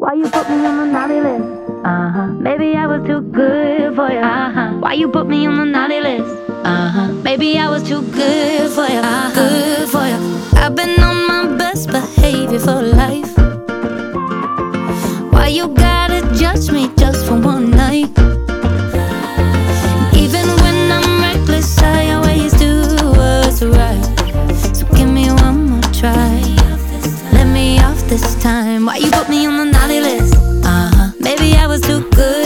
Why you put me on the naughty list? Maybe I was too good for you. Why you put me on the naughty list? Maybe I was too good for you. Good for you. I've been on my best behavior for life. Why you gotta judge me just for one night? Even when I'm reckless, I always do what's right. So give me one more try. Let me off this time. Why you put me on the naughty list? Maybe I was too good